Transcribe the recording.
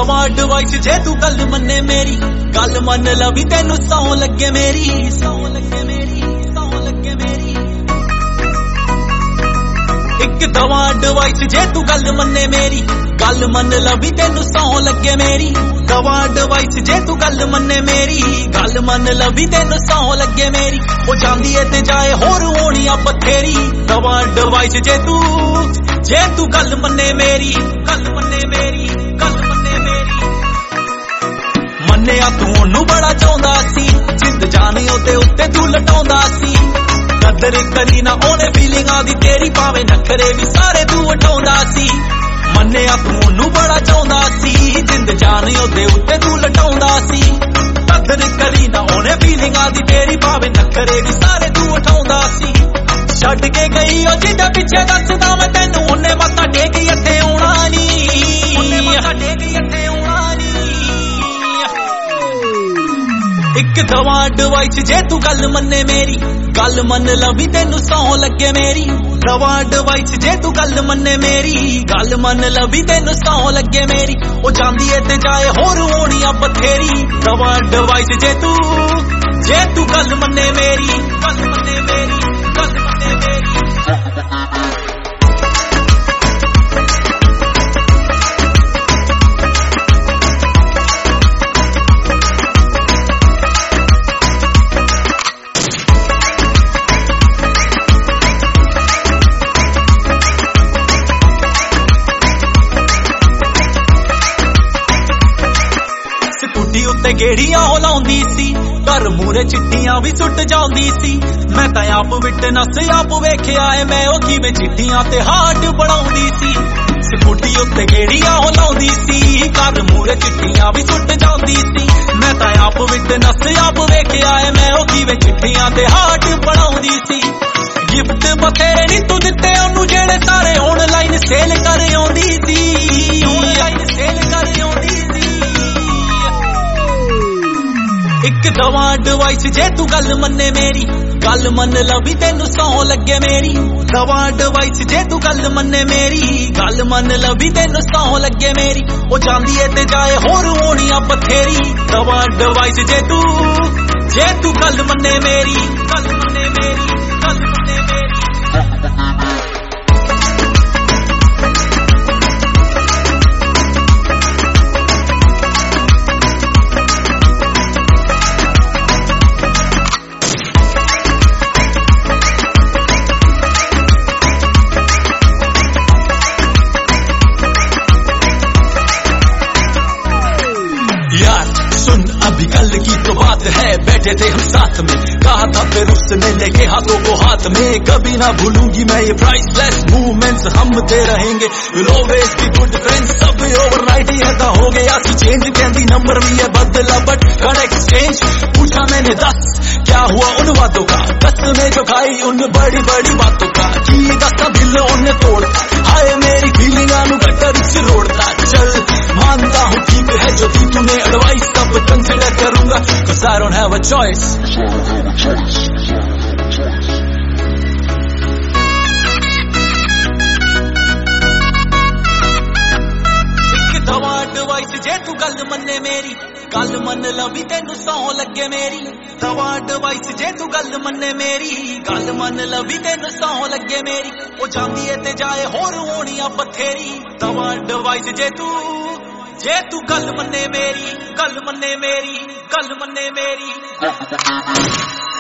दवा एडवाइस जे तू गल मन्ने मेरी, गल मन लवी तेनू सौ लगे मेरी, सौ लगे मेरी, सौ लगे मेरी। एक दवा एडवाइस जे तू गल मन्ने मेरी, गल मन लवी तेनू सौ लगे मेरी। दवा एडवाइस जे तू गल मन्ने मेरी, गल मन लवी तेनू सौ लगे मेरी। ओ जांदी है ते जाए होर होनी आ बथेरी। दवा एडवाइस जे तू गल मन्ने मेरी, गल मन्ने मेरी, गल मन्ने मेरी। मन्निया तू ओनू बड़ा चाहुंदा सी, जिंद जाने ओदे उत्ते तू लटाउंदा सी। कदर करी ना ओने फीलिंगां दी तेरी, भावें नखरे भी सारे तू उठाउंदा सी। मन्निया तू ओनू बड़ा चाहुंदा सी, जिंद जाने ओदे उत्ते तू लटाउंदा सी। कदर करी ना ओने फीलिंगां दी तेरी, भावें नखरे भी सारे तू उठाउंदा सी। छड्ड के गई ओ जिंदा पिछे दसदा मैं तैनू, उन्ने मत्था टेक इत्थे आउणा नी, उन्ने मत्था टेक इत्थे आउणा नी। एक दवा एडवाइस जे तू गल मन्ने मेरी, गल मन लवी तेनू सौ लगे मेरी। दवा एडवाइस जे तू गल मन्ने मेरी, गल मन लवी तेनू सौ लगे मेरी। ओ जांदी है ते जाए होर होनी आ बथेरी। दवा एडवाइस जे तू गल मन्ने मेरी, गल मन्ने मेरी, गल मन्ने मेरी। उत्ते गेड़ियां हो लाउंदी सी, घर मूरे चिट्टियां भी सुट जाउंदी सी। मैं तां आप विटनस आप वेखिया है, मैं ओ किवें चिट्टियां ते हार्ट बनाउंदी सी। स्कूटी उत्ते गेड़ियां हो लाउंदी सी, घर मूरे चिट्टियां भी सुट जाउंदी सी। मैं तां आप विटनस आप वेखिया है, मैं ओ किवें चिट्टियां ते हार्ट बनाउंदी सी। गिफ्ट बथेरे नी तू दित्ते ओनू, जेड़े सारे ऑनलाइन सेल कर आउंदी सी, ऑनलाइन सेल कर आउंदी सी। एक दवा एडवाइस जे तू गल मन्ने मेरी, गल मन लवी तेनू सौ लगे मेरी। दवा एडवाइस जे तू गल मन्ने मेरी, गल मन लवी तेनू सौ लगे मेरी। ओ जांदी है ते जाए होर होनी आ बथेरी। दवा एडवाइस जे तू गल मन्ने मेरी, गल मन्ने मेरी, गल मन्ने मेरी। सुन अभी कल की तो बात है, बैठे थे हम साथ में, कहा था फिर उसने लेके हाथों को हाथ में। कभी ना भूलूंगी मैं ये प्राइसलेस मूवमेंट्स, हम दे रहेंगे will always be good friends. सब ओवरनाइट ही ऐसा हो गया कि चेंज, कहती नंबर भी है बदला बट कर एक्सचेंज। पूछा मैंने 10 क्या हुआ उन वादों का, 10 में जो खाई उन बड़ी बड़ी बातों का। की 10 दिल उन्हें तोड़ता, हाय मेरी फीलिंगां नु गटर से रोड़ता। चल मानता हूँ ठीक है जो दी तूने एडवाइस, तब कंसिडर करूंगा cause I don't have a choice। एक दवा एडवाइस जे तू गल मन्ने मेरी, गल मन लवी तेनू सौ लगे मेरी। दवा एडवाइस जे तू गल मन्ने मेरी, गल मन लवी तेनू सौ लगे मेरी। ओ जांदी है ते जाए होर होनी आ बथेरी। दवा एडवाइस जे तू गल मन्ने मेरी, गल मन्ने मेरी, गल मन्ने मेरी।